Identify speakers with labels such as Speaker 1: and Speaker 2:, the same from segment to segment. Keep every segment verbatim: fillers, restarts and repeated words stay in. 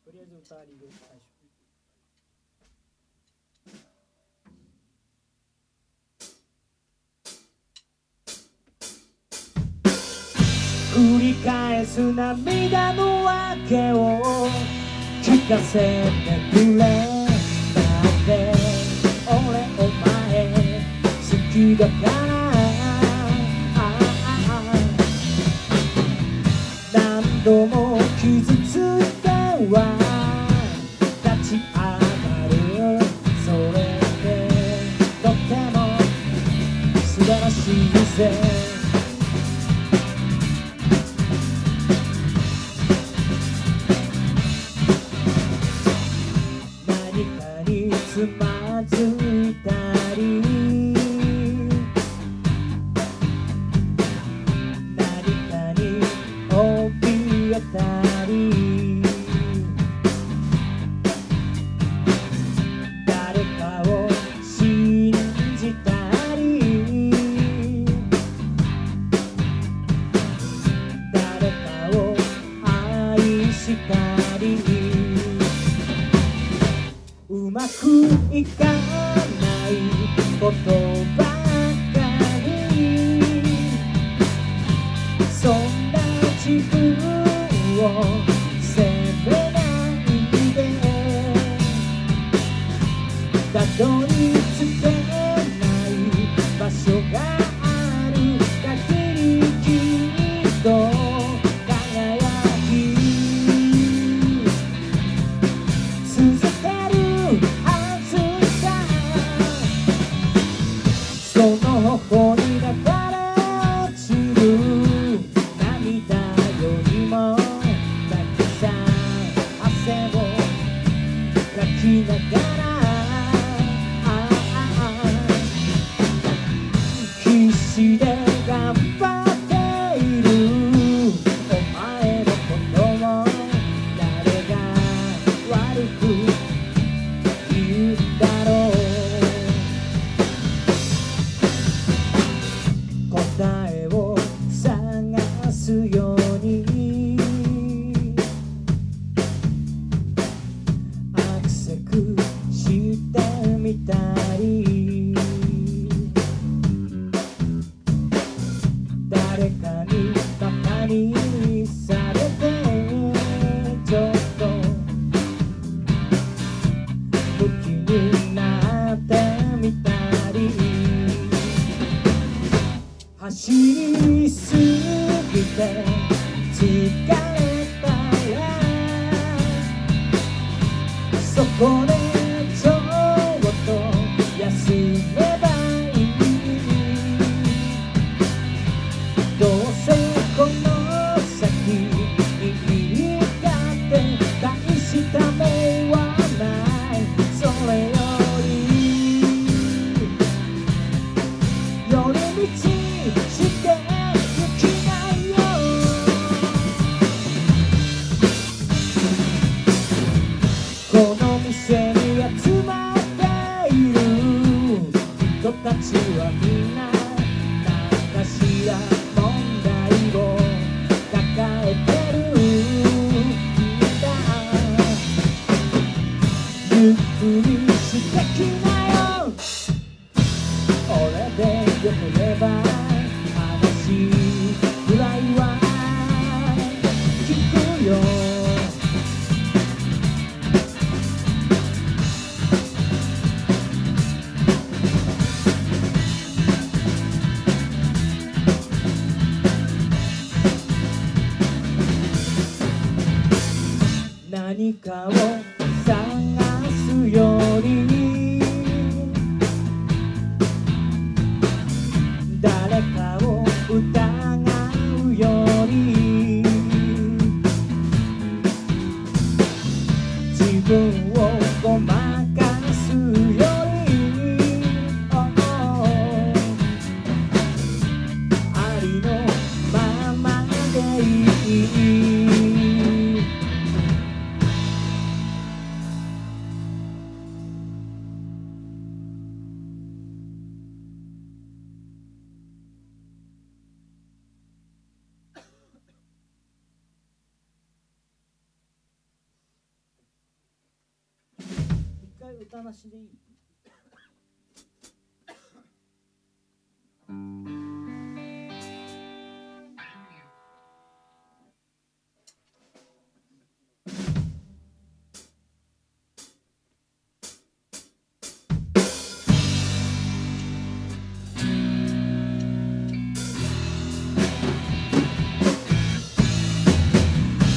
Speaker 1: とりあえず歌ありで最初。繰り返す涙の訳を聞かせてくれ。だって俺お前好きだから何度も傷ついては立ち上がる。それでとっても素晴らしいぜ。何かにつまずいたりたり誰かを信じたり誰かを愛したりうまくいかないことばかりそんな自分責めないでたどり着けない場所がある限りきっと輝き続けるはずだ。その頬に流れ落ちる涙よりも泣きながら必死で頑張っているお前のことを誰が悪く言うんだろう。答えを探すようにしてみたり誰かにバカにされてちょっとムキになってみたり走りすぎて疲れたらそこでちょっと休めばいい。どうせこの先いいかって大したもんはないそれより寄り道してゆきないよ。この店に集まっている人たちはみんな何かしら問題を抱えてるんだ。ゆっくりしてきなよ俺でよければ話ぐらいは聞くよ。何かを探すより誰かを疑うより自分をごまかすより、oh, oh, ありのままでいい。 回歌なしでいい？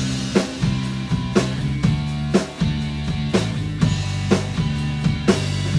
Speaker 2: 「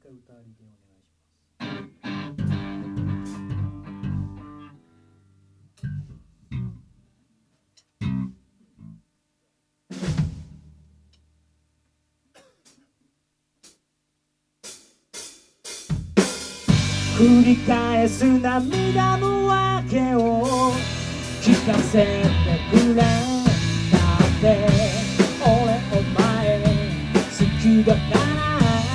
Speaker 1: 回歌ありでお願いします。繰り返す涙の訳を聞かせてくれ。だって俺お前好きだから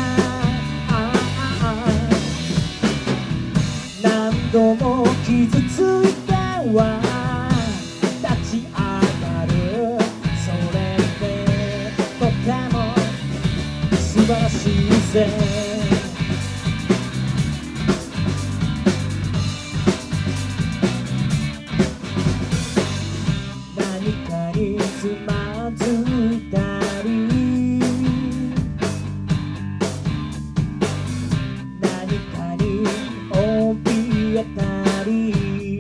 Speaker 1: 何度も傷ついては立ち上がる。それってとても素晴らしいぜ。何かにつまずいたり何かに怯えたり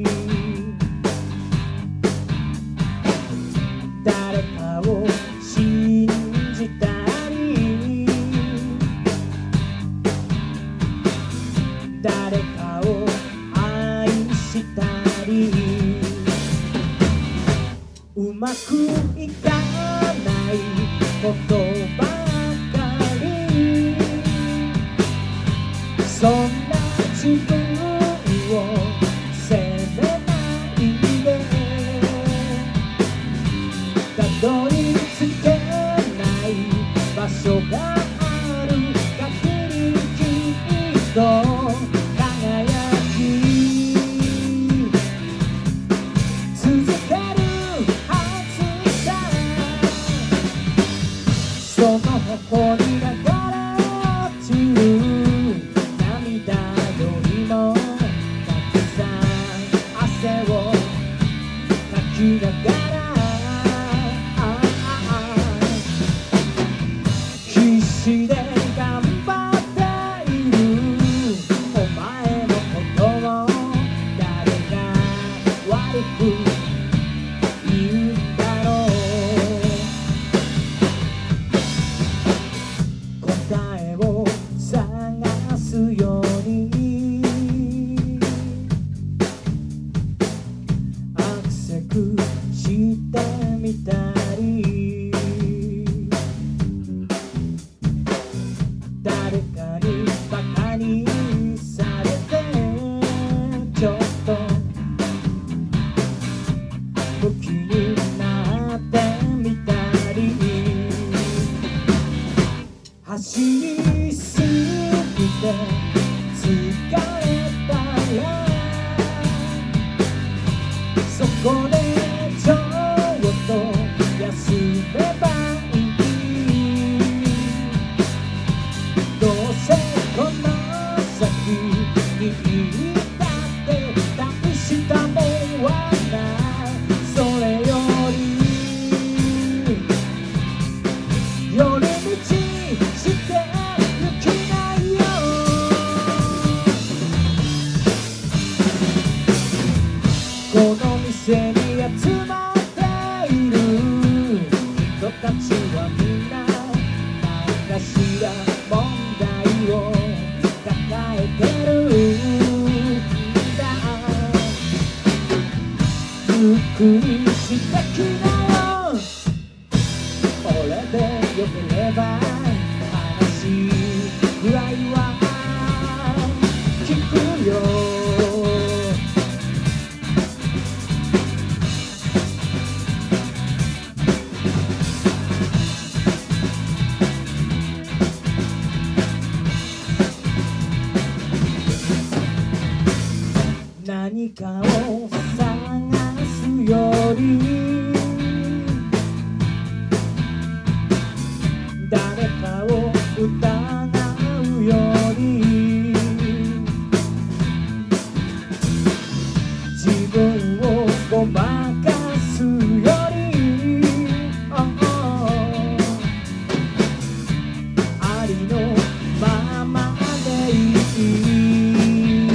Speaker 1: 誰かを信じたり誰かを愛したりうまくいかないことばかりそんな自分を責めないでたどり着けない場所がある限りきっと輝き続けるその頬に流れ落ちる涙よりもたくさん汗をかきながら必死で頑張っているお前のことを誰が悪く言うんだろう答えを探すようにアクセクしてみたり誰かにバカにされてちょっとムキになってみたり走りすぎて疲れたらそこでちょっと休めばいいどうせこの先にいたって大したもんはないそれより寄り道してゆきないよこの店に集まっている人たちはみんな何かしら問題を抱えてるんだゆっくりしてきなよ俺でよければ話ぐらいは聞くよ何かを探すより誰かを疑うより自分をごまかすより、oh, oh, ありのままでいい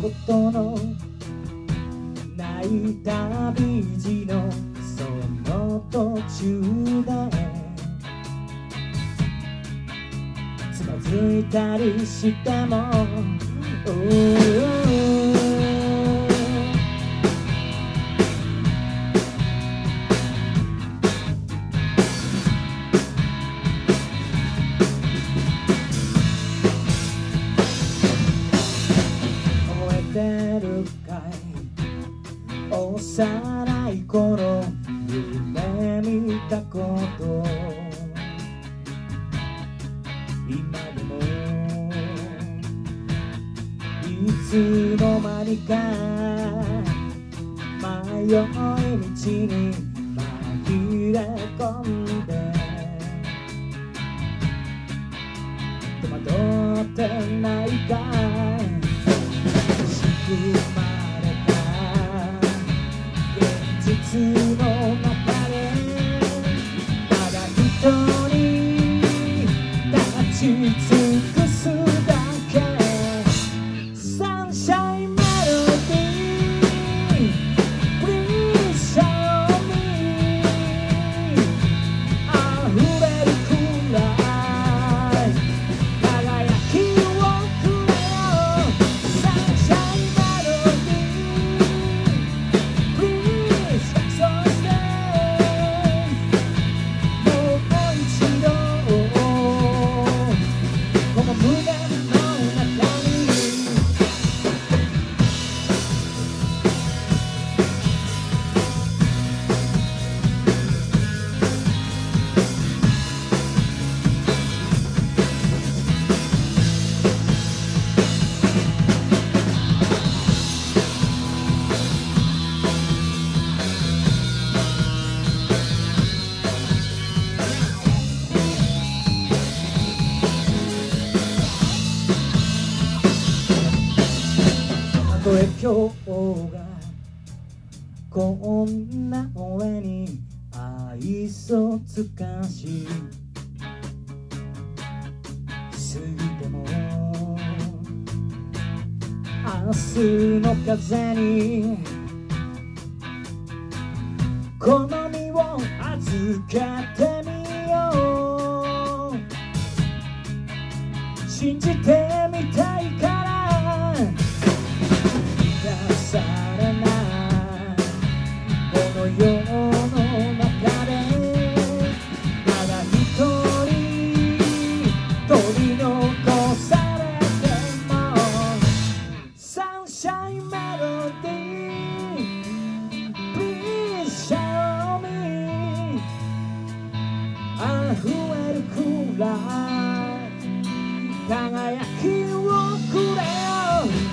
Speaker 1: ことのない旅路のその途中でつまずいたりしても幼い頃夢見たこと今でもいつの間にか迷い道に紛れ込んで戸惑ってないかい仕組ま実の中でただ一人立ち尽くすだけサンシャインメロディー Please show me 溢れるくらい輝きをくれよサンシャインメロディーたとえ今日がこんな俺に愛想つかし過ぎても明日の風に好みを預けてみよう信じてみたいからされないこの世の中でただ一人取り残されてもサンシャインメロディー Please show me 溢れるくらい輝きをくれよ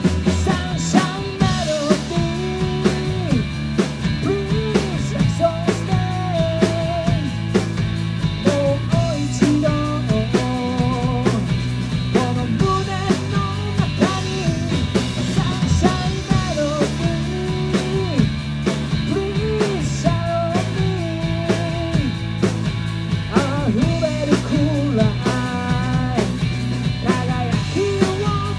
Speaker 1: 溢れるくらい輝きを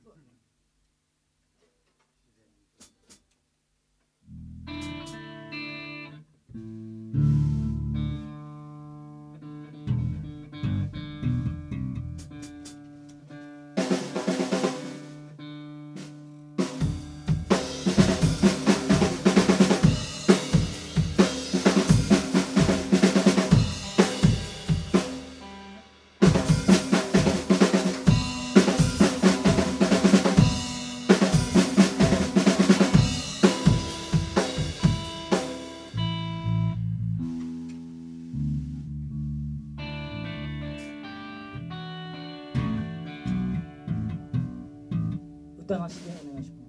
Speaker 1: 歌なしでお願いします。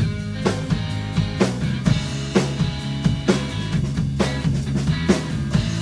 Speaker 2: 「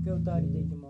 Speaker 1: け歌入れていきます。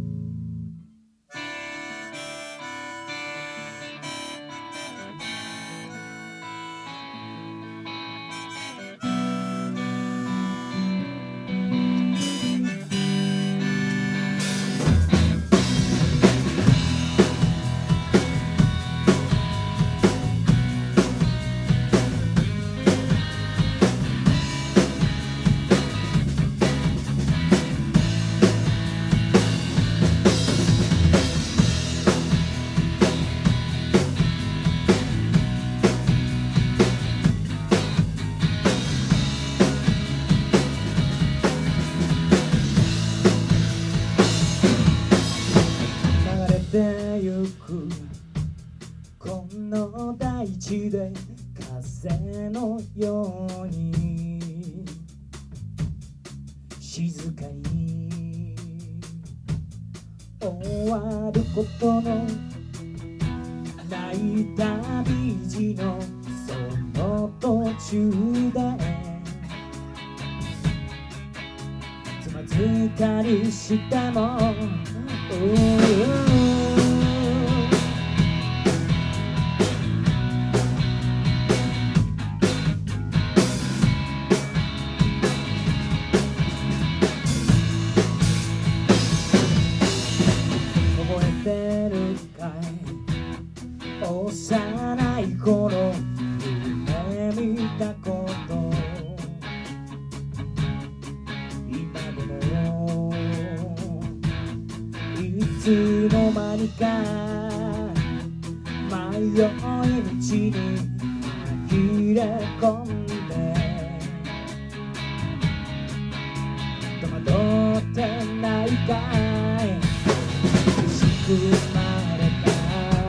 Speaker 1: ゆくこの大地で風のように静かに終わることのない旅路のその途中でつまずいたりしても幼い頃夢見たこと今でもいつの間にか迷い道に紛れ込んで戸惑ってないかいしくまれた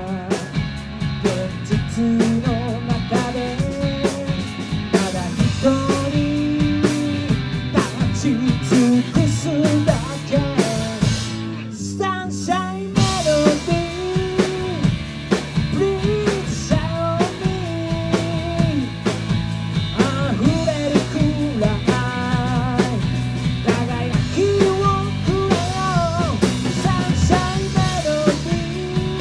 Speaker 1: の中でただ一人立ち尽くすだけ Sunshine Melody Please show me 溢れるくらい輝きをくれよ Sunshine Melody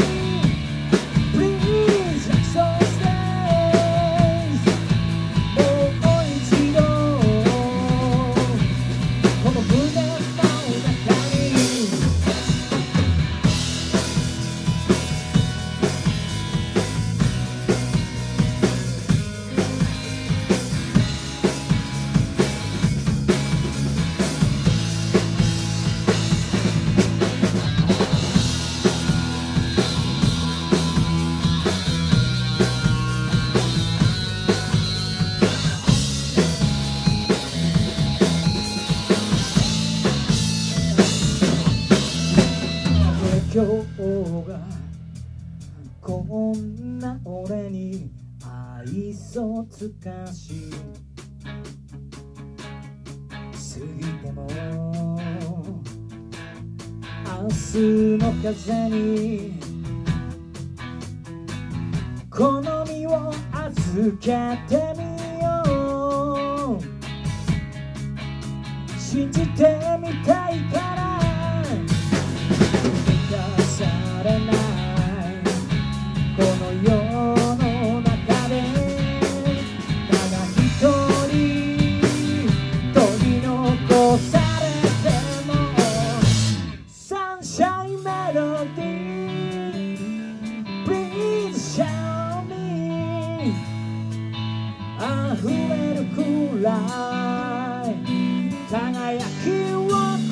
Speaker 1: Please今日がこんな俺に愛想つかし過ぎても明日の風に好みを預けてみよう信じてみたいからされないこの世の中でただ一人取り残されても Sunshine Melody Please show me 溢れるくらい輝きを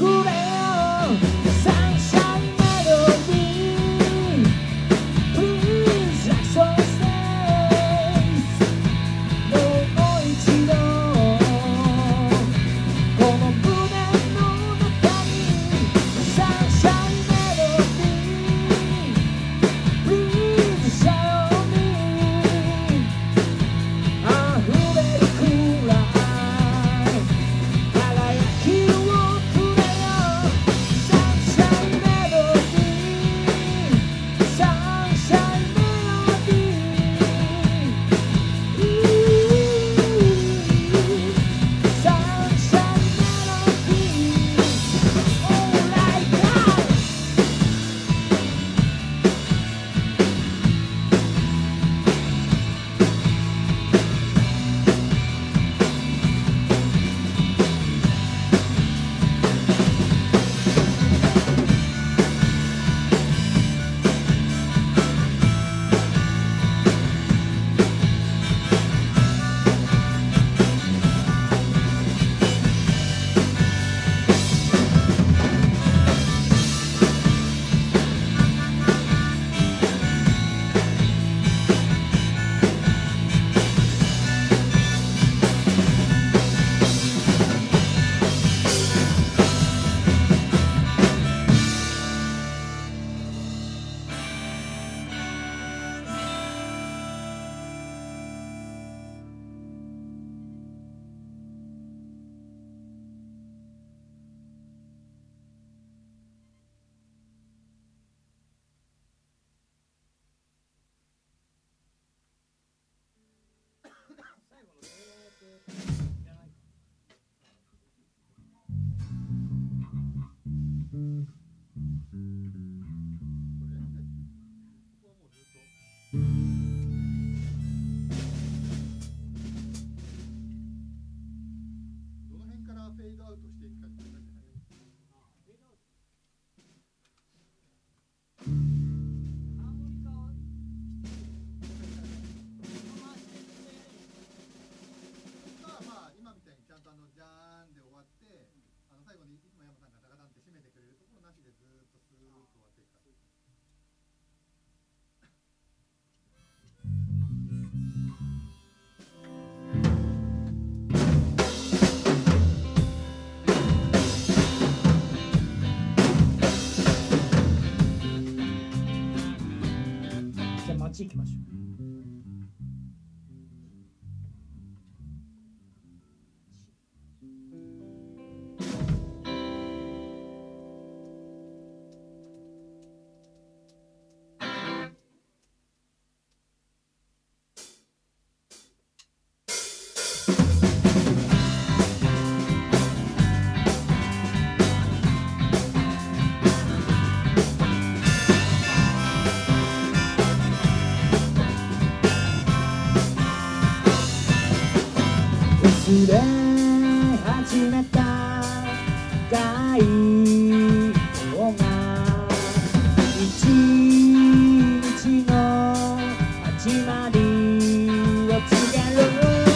Speaker 1: れ始めた太陽が一日の始まりを告げる。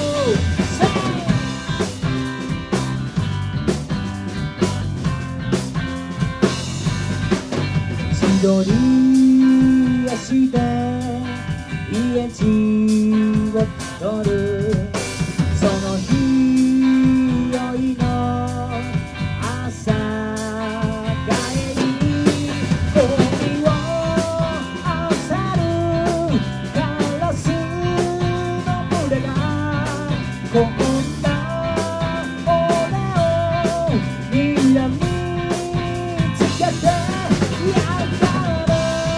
Speaker 1: 千鳥足で家路を取る。その日宵の朝帰り、ゴミを漁るカラスの群れがこんな俺を睨みつけてやがる。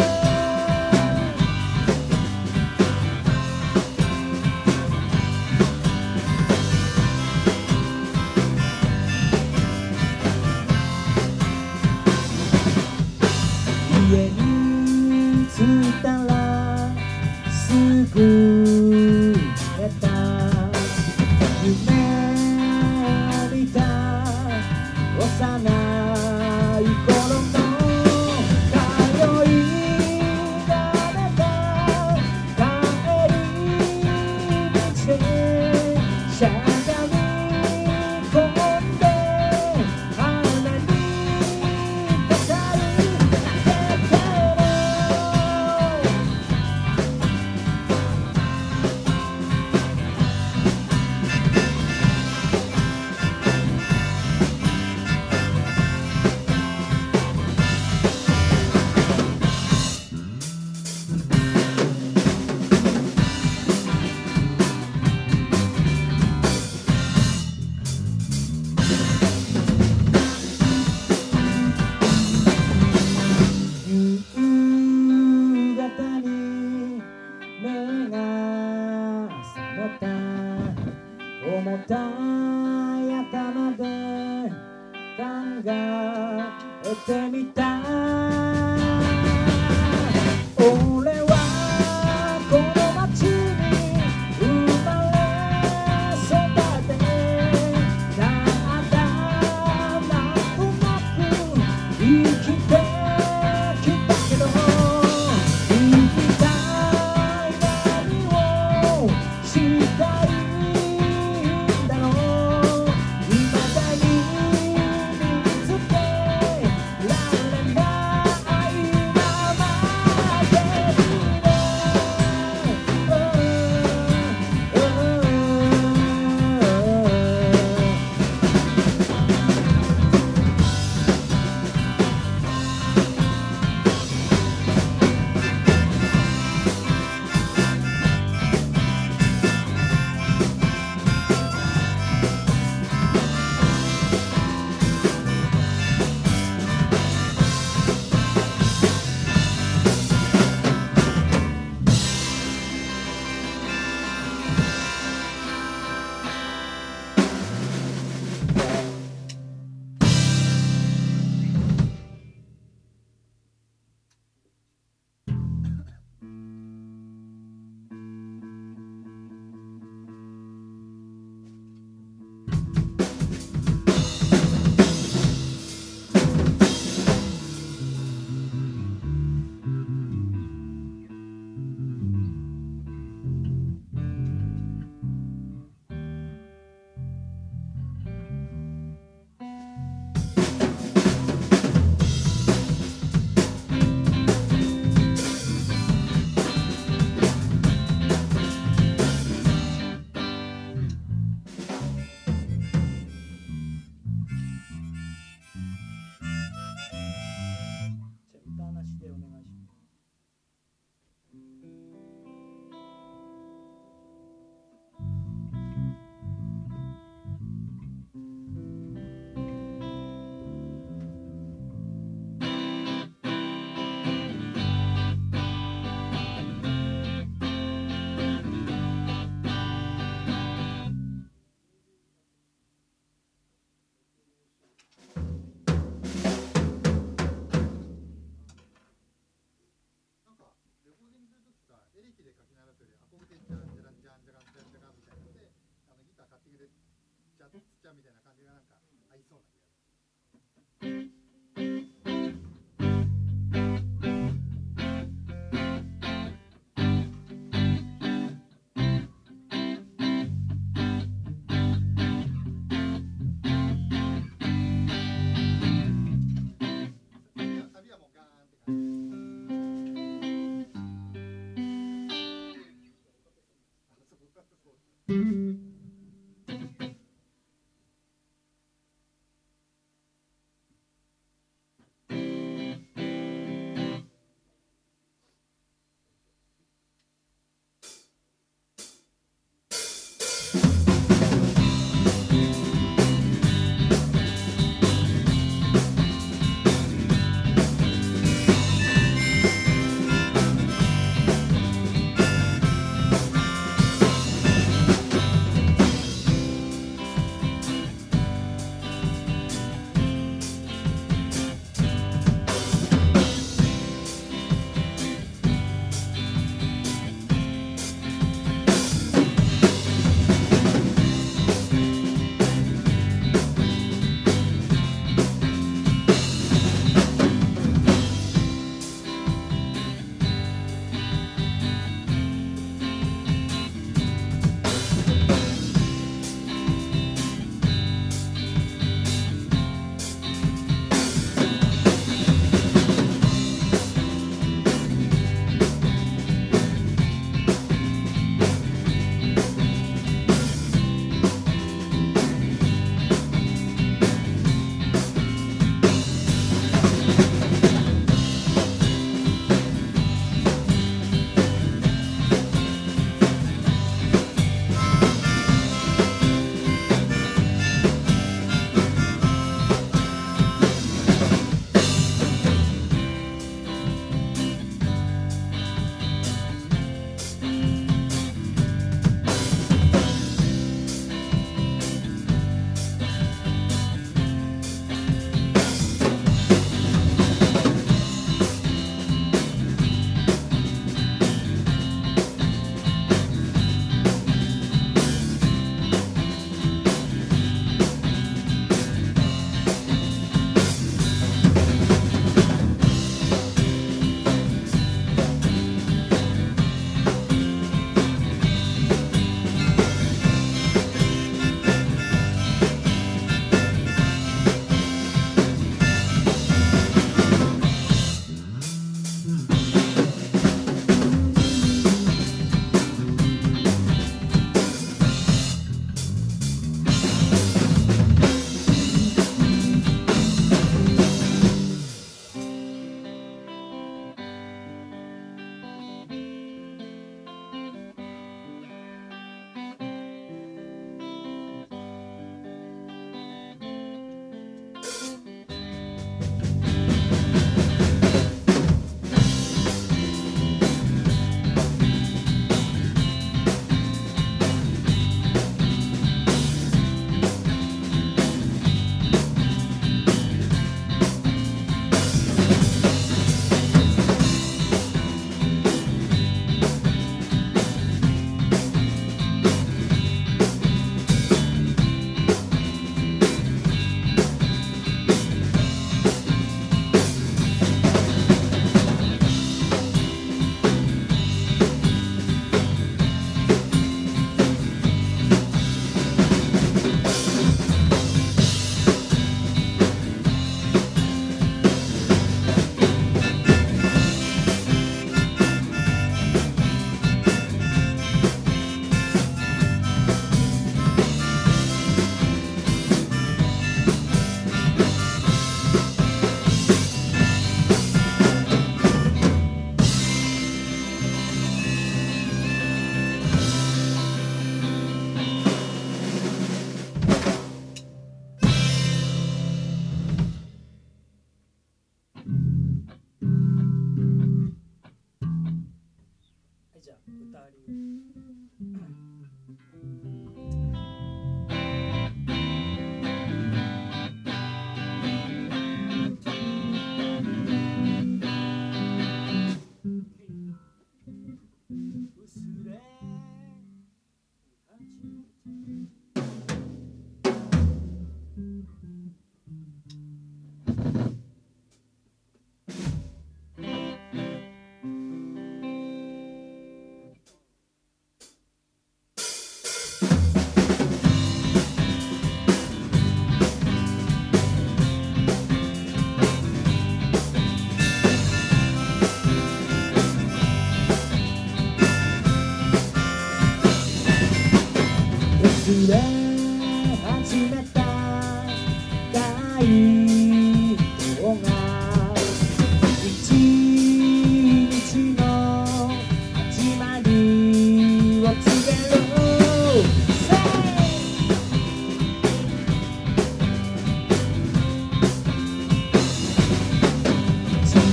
Speaker 1: 家に着いたらすぐ寝た。夢を見た幼い頃の通い慣れた帰り道でしゃがみ込んで鼻に語り夕方に目が覚めた。重たい頭で考えてみた。俺はこの街に生まれ育ってただなんとなく生きてきたけど、一体何をしたいんだろう。未だに見つけられない
Speaker 2: ゃんみたいな感じがなんか合いそうな気がする。サビはもうガーンって感じ。あ、そうそう。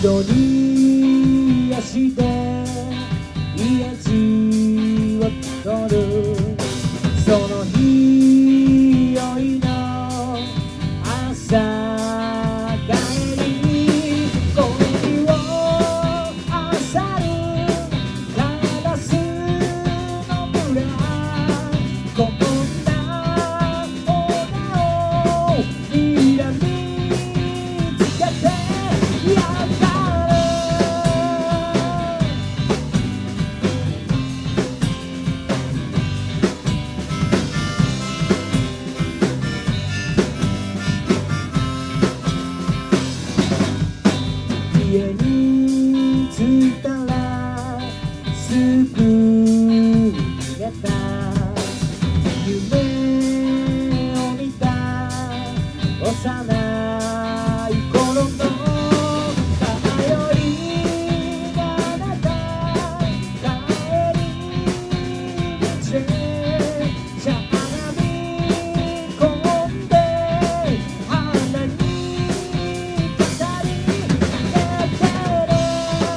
Speaker 1: 緑足で家路をたどるその日宵の朝帰り恋を漁るカラスの村こんな女をにらみつけてやがる家に着いたらすぐ寝た夢を見た幼い頃の頼りがなか帰り道でしゃがみ込んで鼻に語りかけてる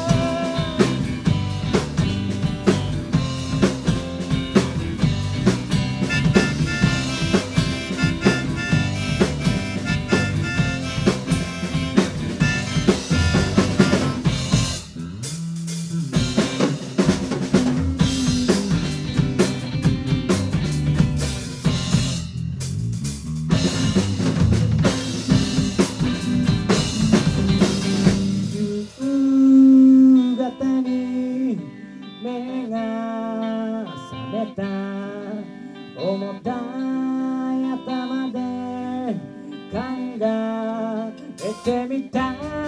Speaker 1: 夕方に目が覚めた重たい頭で考えてみた